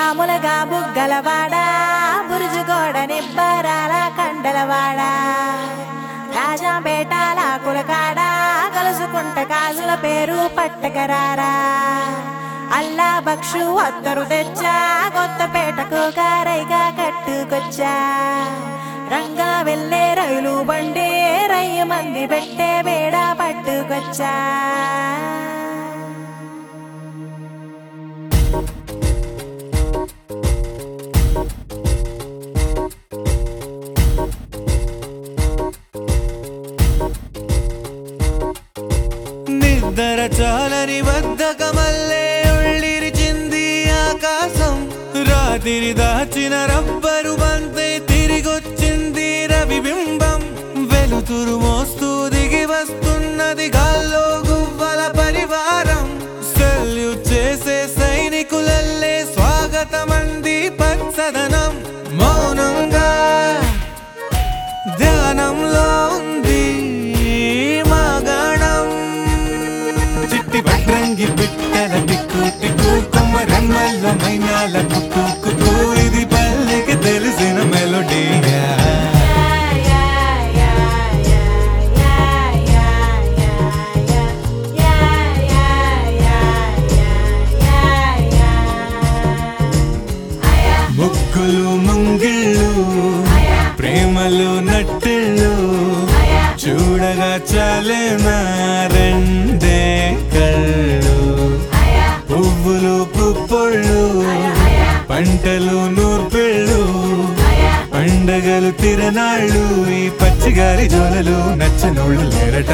మామూలుగా బుగ్గలవాడా బురుజుగోడ నిబ్బరాల కండలవాడా రాజాపేటాల కులకాడా కలుసుకుంట కాజుల పేరు పట్టకరారా అల్లా బక్షు అత్తరు తెచ్చా కొత్తపేటకు కారైగా కట్టుకొచ్చా రంగా వెళ్ళే రైలు బండి రయ్య మంది పెట్టే బేడ పట్టుకొచ్చా నిద్ర చాలని బద్ధకమల్లే ఉళ్ళిరిచింది ఆకాశం రాత్రి దాచిన రబ్బరు బంతే తిరిగొచ్చింది రవిబింబం వెలుతురు మోస్తూ దిగి వస్తున్నది గాల్లో గువ్వల పరివారం సెల్యూట్ చేసే సైనికులల్లే స్వాగతమంది పచ్చదనం మౌనంగా ధ్యానంలో ఉంది రంగి బిట్టల టిక్కు టిక్కు కొమ్మరెమ్మల మైనాల కుక్కు కుక్కు ఇది పల్లెకి తెలిసిన మెలోడీయా ముగ్గులు ముంగిళ్ళు ప్రేమలు నట్టిళ్ళు చూడగా చాలేనా రెండే కళ్ళు పువ్వులు పుప్పొళ్ళు పంటలు నూర్పిళ్ళు పండగలు తిరనాళ్ళు ఈ పచ్చిగారి జోలలు నచ్చనోళ్ళు లేరట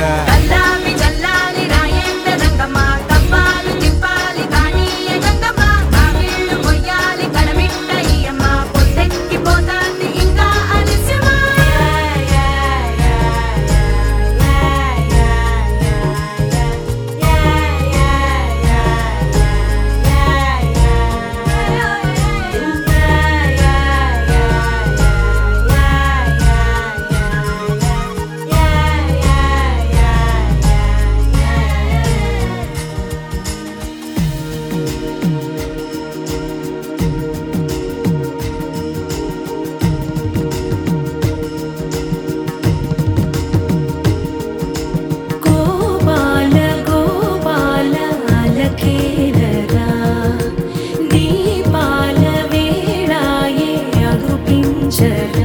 దీపాల వేళాయే అగుపించరా